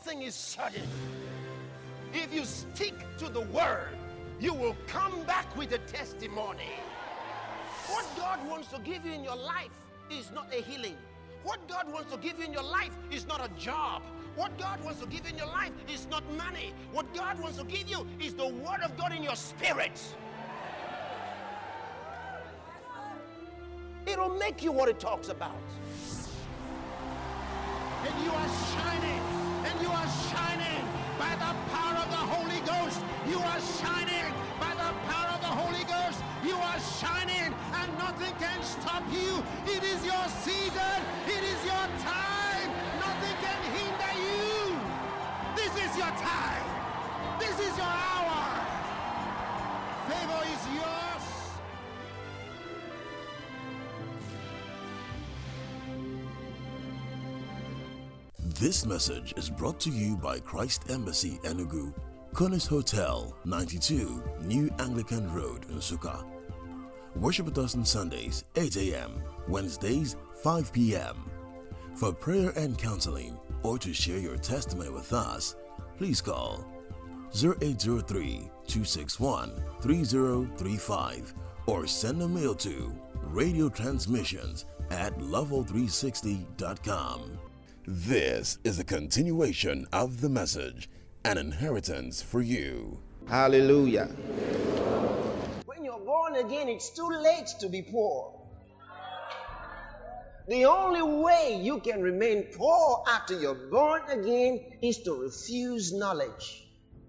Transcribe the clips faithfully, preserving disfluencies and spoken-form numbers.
thing is certain. If you stick to the word, you will come back with a testimony. What God wants to give you in your life is not a healing. What God wants to give you in your life is not a job. What God wants to give you in your life is not money. What God wants to give you is the word of God in your spirit. It'll make you what it talks about. And you are shining, and you are shining by the power of the Holy Ghost. You are shining by the power of the Holy Ghost. You are shining, and nothing can stop you. It is your season. It is your time. Nothing can hinder you. This is your time. This is your hour. Favor is yours. This message is brought to you by Christ Embassy Enugu, Konis Hotel, ninety-two, New Anglican Road, Nsukka. Worship with us on Sundays, eight a.m., Wednesdays, five p.m. For prayer and counseling, or to share your testimony with us, please call zero eight zero three, two six one, three zero three five or send a mail to radio transmissions at level three sixty dot com. This is a continuation of the message, an inheritance for you. Hallelujah. When you're born again, it's too late to be poor. The only way you can remain poor after you're born again is to refuse knowledge.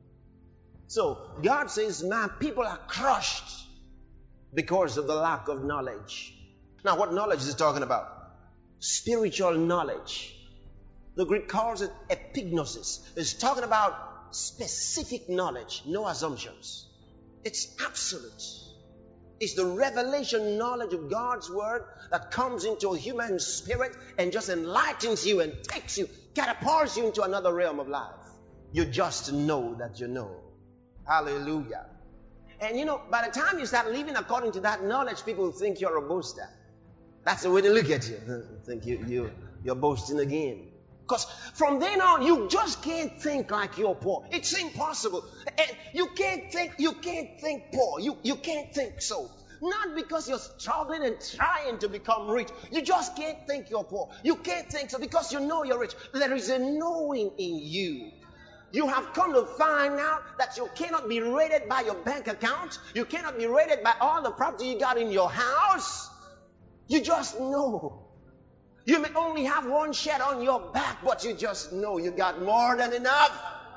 So God says, man, people are crushed because of the lack of knowledge. Now, what knowledge is he talking about? Spiritual knowledge. The Greek calls it epignosis. It's talking about specific knowledge, no assumptions. It's absolute. It's the revelation knowledge of God's word that comes into a human spirit and just enlightens you and takes you, catapults you into another realm of life. You just know that you know. Hallelujah. And you know, by the time you start living according to that knowledge, people think you're a boaster. That's the way they look at you. Think you, you, you're boasting again. Because from then on, you just can't think like you're poor. It's impossible. And you can't think, you can't think poor. You, you can't think so. Not because you're struggling and trying to become rich. You just can't think you're poor. You can't think so because you know you're rich. There is a knowing in you. You have come to find out that you cannot be rated by your bank account. You cannot be rated by all the property you got in your house. You just know. You may only have one shirt on your back, but you just know you got more than enough.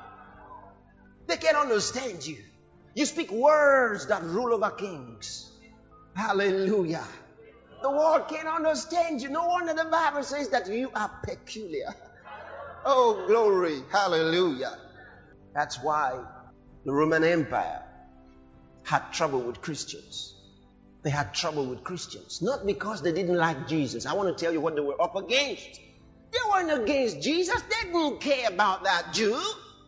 They can't understand you. You speak words that rule over kings. Hallelujah. The world can't understand you. No wonder the Bible says that you are peculiar. Oh, glory. Hallelujah. That's why the Roman Empire had trouble with Christians. They had trouble with Christians. Not because they didn't like Jesus. I want to tell you what they were up against. They weren't against Jesus. They didn't care about that Jew.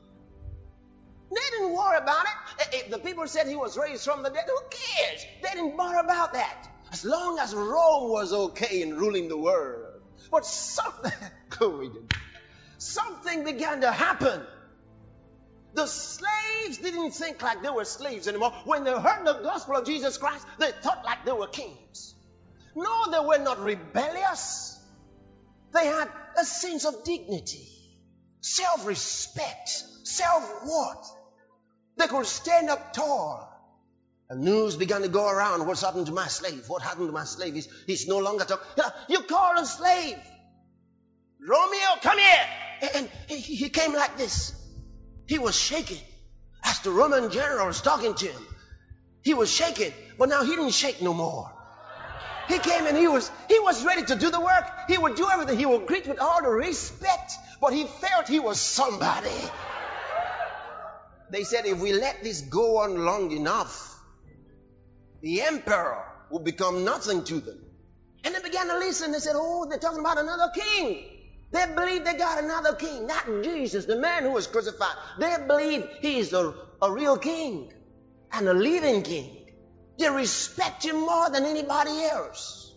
They didn't worry about it. If the people said he was raised from the dead, who cares? They didn't bother about that. As long as Rome was okay in ruling the world. But something, something began to happen. The slaves didn't think like they were slaves anymore. When they heard the gospel of Jesus Christ, they thought like they were kings. No, they were not rebellious. They had a sense of dignity, self-respect, self-worth. They could stand up tall. And news began to go around. What's happened to my slave? What happened to my slave? He's, he's no longer talking. You call a slave. Romeo, come here. And he, he came like this. He was shaking as the Roman general was talking to him. He was shaking, but now he didn't shake no more. He came and he was he was ready to do the work. He would do everything. He would greet with all the respect, but he felt he was somebody. They said if we let this go on long enough, the emperor will become nothing to them. And they began to listen. They said, oh, they're talking about another king. They believe they got another king, not Jesus, the man who was crucified. They believe he is a, a real king and a living king. They respect him more than anybody else.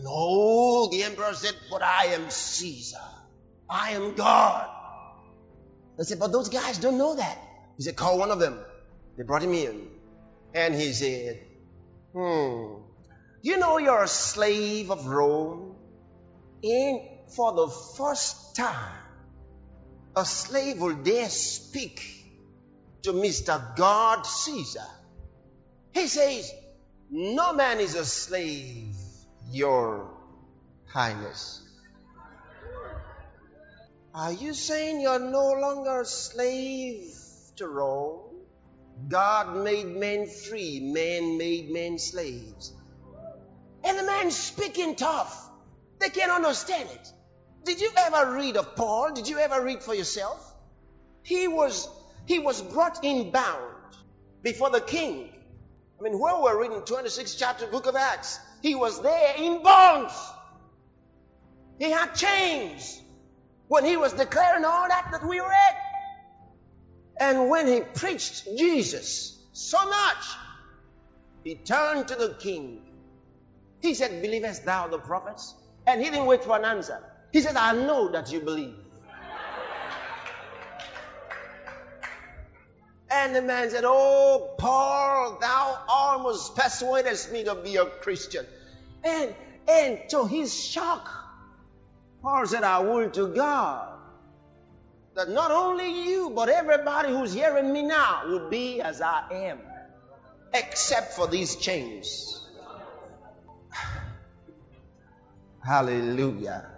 No, the emperor said, but I am Caesar. I am God. They said, but those guys don't know that. He said, call one of them. They brought him in. And he said, hmm, you know you're a slave of Rome? And for the first time, a slave will dare speak to Mister God Caesar. He says, no man is a slave, Your Highness. Are you saying you're no longer a slave to Rome? God made men free, man made men slaves. And the man's speaking tough. They can't understand it. Did you ever read of Paul? Did you ever read for yourself? He was, he was brought in bound before the king. I mean, where we're reading twenty-sixth chapter, book of Acts, he was there in bonds. He had chains when he was declaring all that that we read. And when he preached Jesus so much, he turned to the king. He said, believest thou the prophets? And he didn't wait for an answer. He said, I know that you believe. And the man said, oh, Paul, thou almost persuadest me to be a Christian. And, and to his shock, Paul said, I will to God that not only you, but everybody who's hearing me now will be as I am, except for these chains. Hallelujah.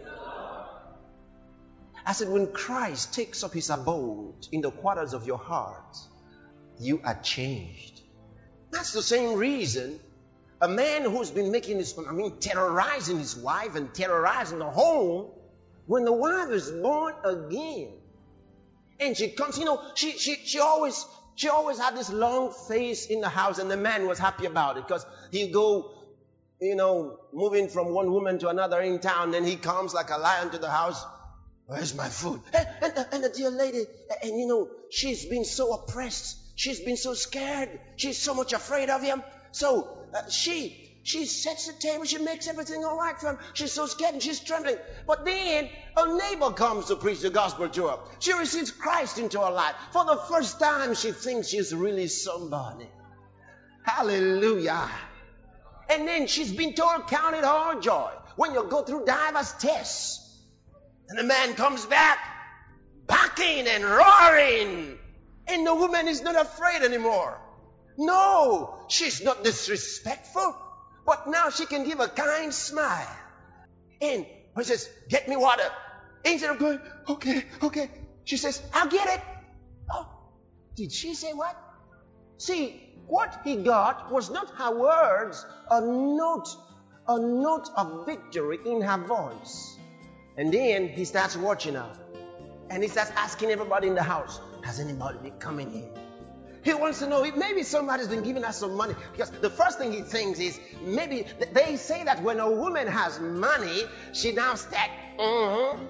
I said, when Christ takes up his abode in the quarters of your heart, you are changed. That's the same reason a man who's been making his, I mean, terrorizing his wife and terrorizing the home, when the wife is born again, and she comes, you know, she, she, she always, she always had this long face in the house, and the man was happy about it, because he'd go, you know, moving from one woman to another in town, and he comes like a lion to the house. Where's my food? And, and, and the dear lady, and you know, she's been so oppressed. She's been so scared. She's so much afraid of him. So uh, she, she sets the table. She makes everything all right for him. She's so scared and she's trembling. But then a neighbor comes to preach the gospel to her. She receives Christ into her life. For the first time, she thinks she's really somebody. Hallelujah. And then she's been told, count it all joy when you go through diverse tests. And the man comes back, barking and roaring. And the woman is not afraid anymore. No, she's not disrespectful. But now she can give a kind smile. And he says, get me water. Instead of going, okay, okay. She says, I'll get it. Oh, did she say what? See, what he got was not her words, a note, a note of victory in her voice. And then he starts watching her. And he starts asking everybody in the house, has anybody been coming in? He wants to know if maybe somebody's been giving us some money. Because the first thing he thinks is, maybe they say that when a woman has money, she now stacks. Mm-hmm.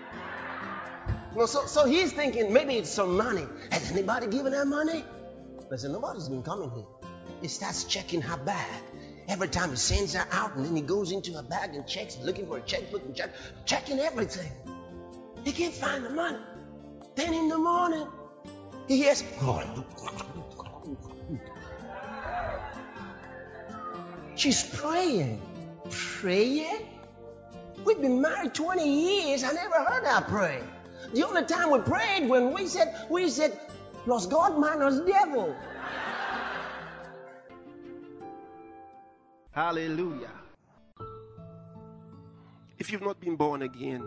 No, so, so he's thinking maybe it's some money. Has anybody given her money? But said, nobody's been coming here. He starts checking her bag. Every time he sends her out, and then he goes into her bag and checks, looking for a checkbook and check, checking everything. He can't find the money. Then in the morning, he hears, she's praying. Praying? We've been married twenty years. I never heard her pray. The only time we prayed when we said, we said, plus God minus devil. Hallelujah. If you've not been born again,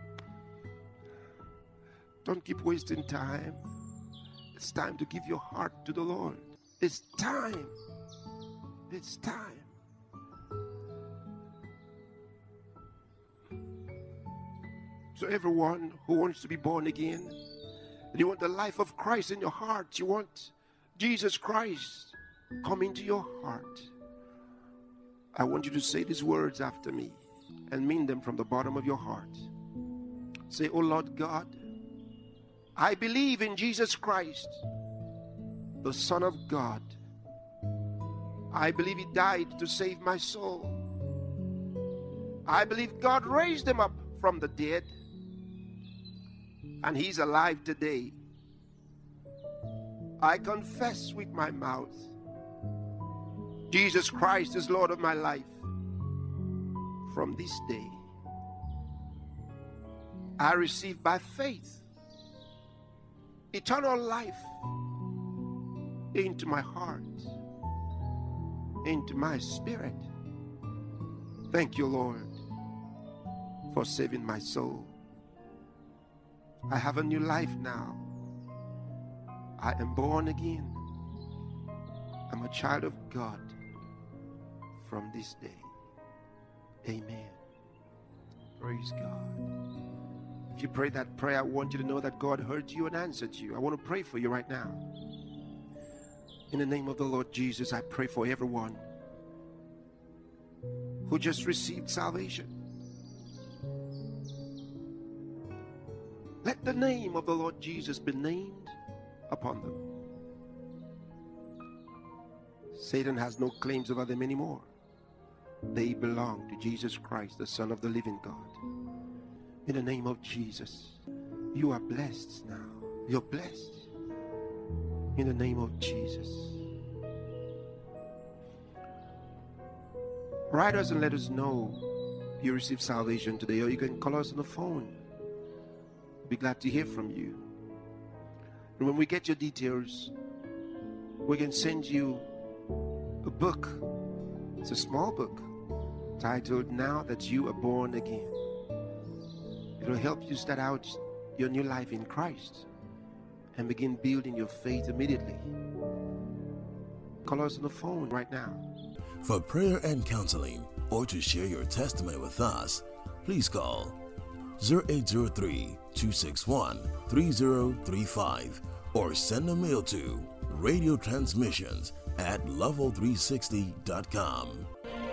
don't keep wasting time. It's time to give your heart to the Lord. It's time. It's time. So everyone who wants to be born again, and you want the life of Christ in your heart, you want Jesus Christ come into your heart, I want you to say these words after me and mean them from the bottom of your heart. Say, oh Lord God, I believe in Jesus Christ, the Son of God. I believe He died to save my soul. I believe God raised Him up from the dead. and he's alive today. I confess with my mouth, Jesus Christ is Lord of my life. From this day, I receive by faith eternal life into my heart, into my spirit. Thank you, Lord, for saving my soul. I have a new life now. I am born again. I'm a child of God from this day. Amen. Praise God. If you pray that prayer, I want you to know that God heard you and answered you. I want to pray for you right now. In the name of the Lord Jesus, I pray for everyone who just received salvation. Let the name of the Lord Jesus be named upon them. Satan has no claims over them anymore. They belong to Jesus Christ, the Son of the living God. In the name of Jesus, you are blessed now. You're blessed. In the name of Jesus. Write us and let us know you received salvation today, or you can call us on the phone. We'll be glad to hear from you. And when we get your details, we can send you a book. It's a small book titled Now That You Are Born Again. It will help you start out your new life in Christ and begin building your faith immediately. Call us on the phone right now. For prayer and counseling, or to share your testimony with us, please call zero eight zero three, two six one, three zero three five or send a mail to radio transmissions at level three sixty dot com.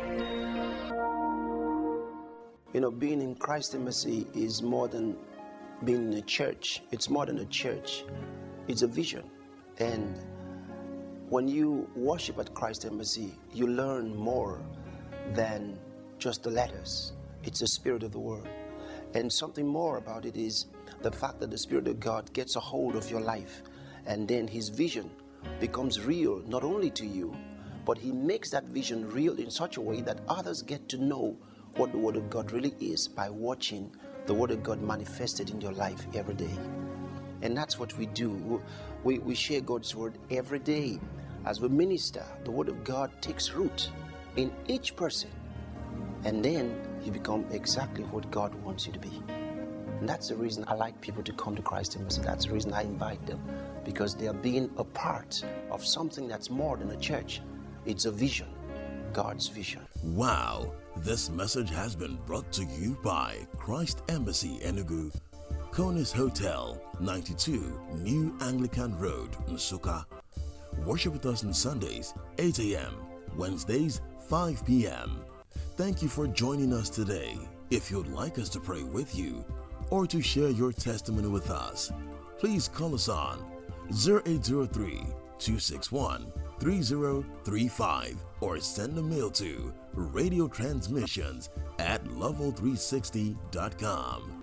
You know, being in Christ Embassy is more than being in a church. It's more than a church. It's a vision. And when you worship at Christ Embassy, you learn more than just the letters. It's the spirit of the word. And something more about it is the fact that the Spirit of God gets a hold of your life, and then his vision becomes real, not only to you, but he makes that vision real in such a way that others get to know what the Word of God really is by watching the Word of God manifested in your life every day. And that's what we do. We, we share God's Word every day. As we minister, the Word of God takes root in each person, and then you become exactly what God wants you to be. And that's the reason I like people to come to Christ Embassy. That's the reason I invite them, because they are being a part of something that's more than a church. It's a vision, God's vision. Wow, this message has been brought to you by Christ Embassy Enugu, Konis Hotel, ninety-two New Anglican Road, Nsukka. Worship with us on Sundays, eight a.m., Wednesdays, five p.m. Thank you for joining us today. If you'd like us to pray with you or to share your testimony with us, please call us on zero eight zero three, two six one, three zero three five or send a mail to radio transmissions at level three sixty dot com.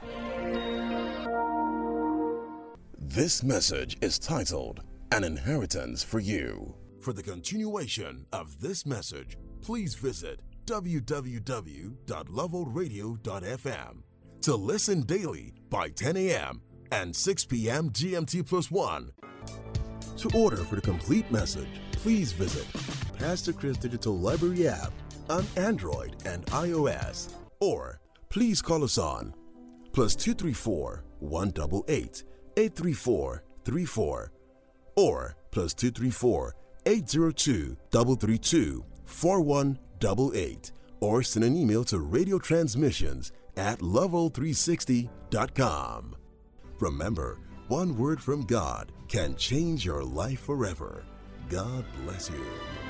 This message is titled An Inheritance for You. For the continuation of this message, please visit w w w dot level radio dot f m. To listen daily by ten a.m. and six p.m. G M T plus one. To order for the complete message, please visit Pastor Chris Digital Library app on Android and iOS, or please call us on plus two three four, one eight eight, eight three four, three four or plus two three four, eight zero two, three three two, four one eight eight or send an email to radio transmissions at level three sixty dot com. Remember, one word from God can change your life forever. God bless you.